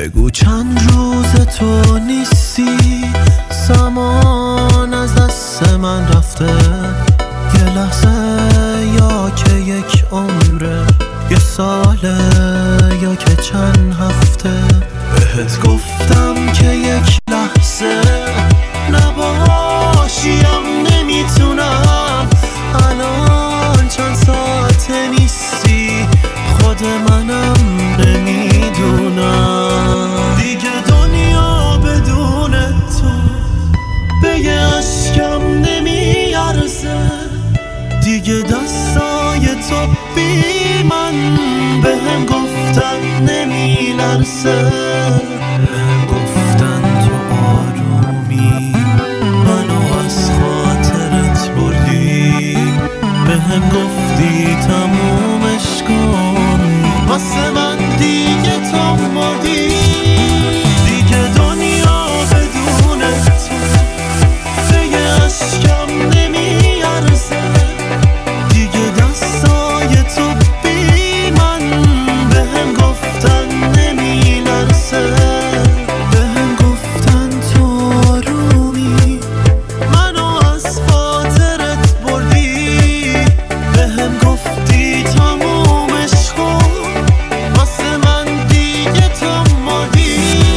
بگو چند روز تو نیستی، زمان از دست من رفته، یه لحظه یا که یک عمره، یه ساله یا که چند هفته. بهت گفتم که یک لحظه نباشیم نمیتونم، الان چند ساعته نیستی، خود منم نمیدونم. دیگه دنیا بدون تو به یه اشکم نمیارزه، دیگه دستای تو بی من بهم گفتن نمیلرزه، بهم گفتن تو آرومی منو از خاطرت بردی، بهم گفتی تمومش کن واسه من دیگه تو مردی. دیگه دنیا بدون تو به یه اشکم نمیارزه، دیگه دستای تو بی من بهم گفتن نمیلرزه، بهم گفتن تو آرومی منو از خاطرت بردی، بهم گفتی تمومش کن واسه من دیگه تو مردی.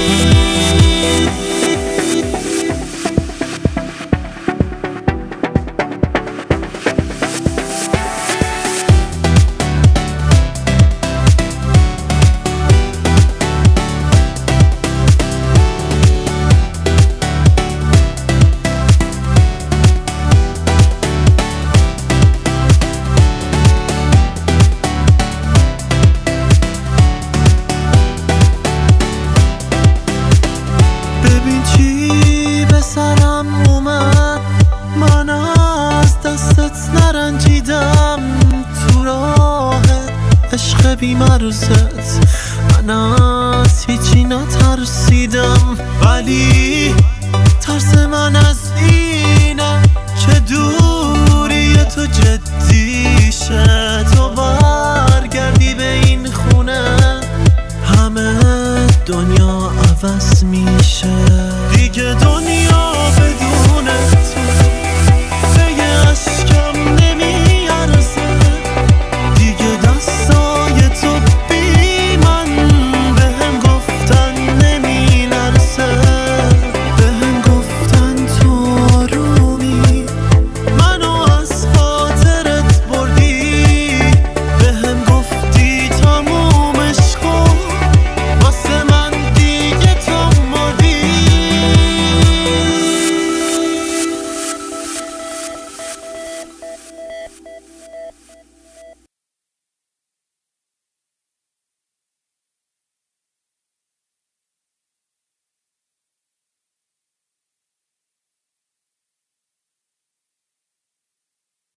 ببین چی به سرم اومد، من از دستت نرنجیدم، تو راه عشق بی‌مرزت من از هیچی نترسیدم، ولی ترس من از اینه که دوری تو جدی شه، تو برگردی به این خونه همه دنیا عوض میشه. دیگه